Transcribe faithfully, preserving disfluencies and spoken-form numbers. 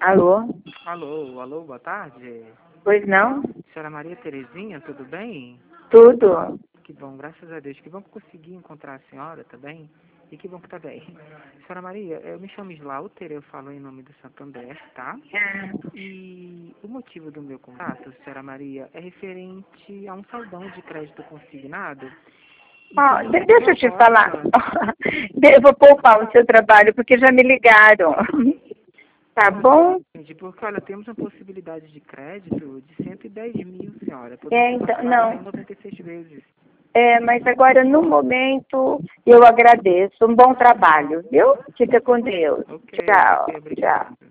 Alô? Alô, alô, boa tarde. Pois não? Senhora Maria Terezinha, tudo bem? Tudo. Que bom, graças a Deus. Que bom que consegui encontrar a senhora, tá bem? E que bom que tá bem. Senhora Maria, eu me chamo Slaughter, eu falo em nome do Santander, tá? É. E o motivo do meu contato, senhora Maria, é referente a um saldão de crédito consignado. Ó, E de- deixa eu te proposta- falar. Eu vou poupar o seu trabalho, porque já me ligaram. Tá bom? Entendi, porque, olha, temos uma possibilidade de crédito de cento e dez mil, senhora. Podemos É, ser então, parceladas em não. noventa e seis vezes. É, mas agora, no momento, eu agradeço. Um bom trabalho, viu? Fica com Deus. Ok, Tchau, ok, obrigado. tchau.